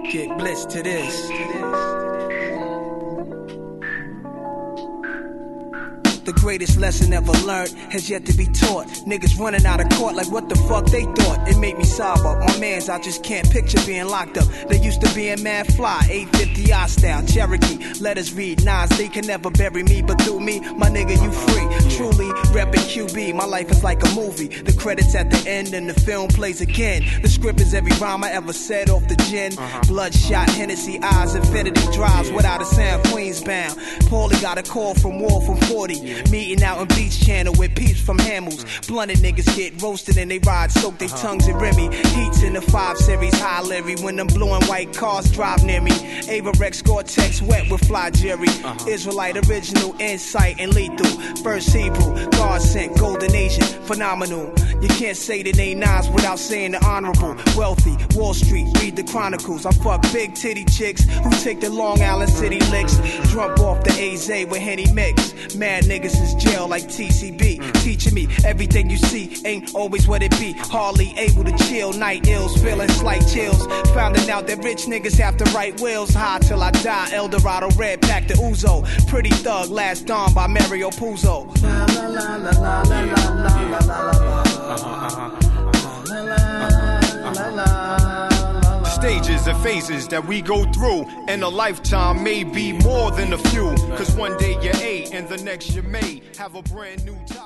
Get blitzed to this. The greatest lesson ever learned has yet to be taught. Niggas running out of court like what the fuck they thought. It made me sober. My mans, I just can't picture being locked up. They used to be in mad fly, 850 I style, Cherokee. Let us read Nas, they can never bury me, but through me, my nigga, you free. Truly, reppin' QB, my life is like a movie. The credits at the end and the film plays again. The script is every rhyme I ever said off the gin. Bloodshot, Hennessy eyes, infinity drives without a sound, Queens bound. Paulie got a call from War from 40. Meeting out in Beach Channel with peeps from Hamels. Blunted niggas get roasted and they ride, soak their tongues in Remy. Heats in the 5 Series, high Larry. When them blue and white cars drive near me. Ava Rex, Gore-Tex, wet with fly Jerry. Israelite, original, insight, and lethal. First Hebrew, God sent, golden Asian, phenomenal. You can't say the name Nas without saying the honorable. Wealthy, Wall Street, read the chronicles. I fuck big titty chicks who take the Long Island City licks. Drunk off the AZ with Henny mix. Mad niggas is jail like TCB. Teaching me everything you see ain't always what it be. Hardly able to chill, night ills, feeling slight chills. Finding out that rich niggas have to write wills. High till I die, Eldorado Red pack the Uzo. Pretty Thug, Last Dawn by Mario Puzo. Stages and phases that we go through in a lifetime may be more than a few. Cause one day you're 8 and the next you may have a brand new top.